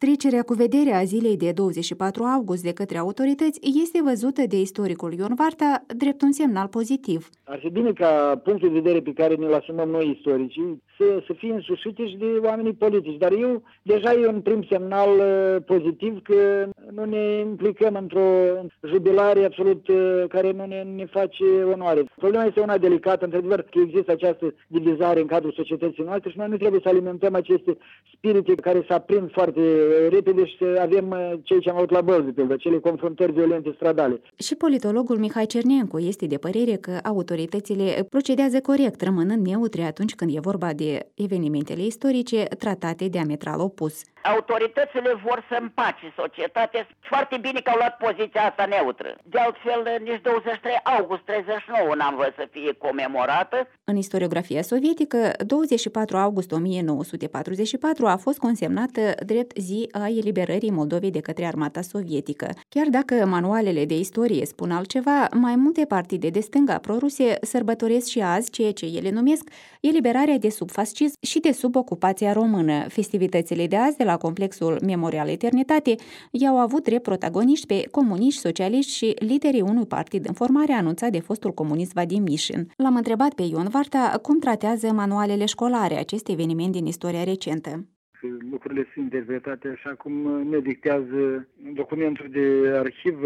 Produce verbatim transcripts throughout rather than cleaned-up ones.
Trecerea cu vederea zilei de douăzeci și patru august de către autorități este văzută de istoricul Ion Varta drept un semnal pozitiv. Ar fi bine ca punctul de vedere pe care ne-l asumăm noi istoricii să, să fie însușite și de oamenii politici. Dar eu, deja e un prim semnal uh, pozitiv că nu ne implicăm într-o jubilare absolut uh, care nu ne, ne face onoare. Problema este una delicată, într-adevăr, că există această divizare în cadrul societății noastre și noi nu trebuie să alimentăm aceste spirite care se aprind foarte repede și să avem uh, cei ce am avut la Bălți, de pildă, cele confruntări violente stradale. Și politologul Mihai Cernencu este de părere că autoritățile procedează corect, rămânând neutre atunci când e vorba de evenimentele istorice tratate diametral opus. Autoritățile vor să împace societatea. Foarte bine că au luat poziția asta neutră. De altfel, nici douăzeci și trei august treizeci și nouă n-am văzut să fie comemorată. În istoriografia sovietică, douăzeci și patru august o mie nouă sute patruzeci și patru a fost consemnată drept zi a eliberării Moldovei de către armata sovietică. Chiar dacă manualele de istorie spun altceva, mai multe partide de stânga proruse sărbătoresc și azi ceea ce ele numesc eliberarea de sub fascism și de sub ocupația română. Festivitățile de azi de la complexul Memorial Eternitate i-au avut drept protagoniști pe comuniști, socialiști și liderii unui partid în formare anunțat de fostul comunist Vadim Mișin. L-am întrebat pe Ion Varta cum tratează manualele școlare acest eveniment din istoria recentă. Lucrurile sunt interpretate așa cum ne dictează documentul de arhivă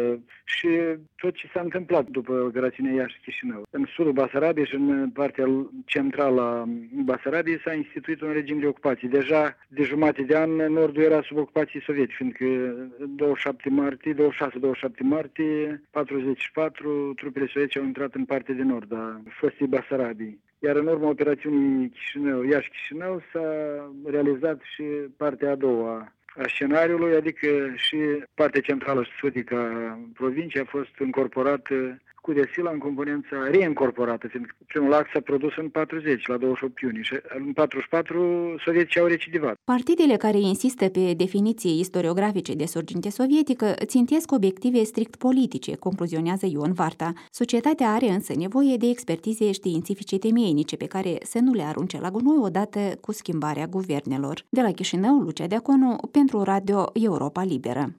și tot ce s-a întâmplat după operațiunea Iași-Chișinău. În sudul Basarabiei și în partea centrală a Basarabiei s-a instituit un regim de ocupație. Deja de jumătate de an nordul era sub ocupație sovietică, fiindcă douăzeci și șapte martie, douăzeci și șase douăzeci și șapte martie patruzeci și patru trupele sovietice au intrat în partea de nord a fostei Basarabiei. Iar în urma operațiunii Chișinău, Iași-Chișinău s-a realizat și partea a doua a scenariului, adică și partea centrală și sudică a provinciei a fost încorporată cu desila în componența reîncorporată, fiindcă primul act s-a produs în patruzeci, la douăzeci și opt iunie, și în patruzeci și patru sovietici au recidivat. Partidele care insistă pe definiții istoriografice de sorginte sovietică țintesc obiective strict politice, concluzionează Ion Varta. Societatea are însă nevoie de expertize științifice temeinice pe care să nu le arunce la gunoi odată cu schimbarea guvernelor. De la Chișinău, Lucia Deaconu, pentru Radio Europa Liberă.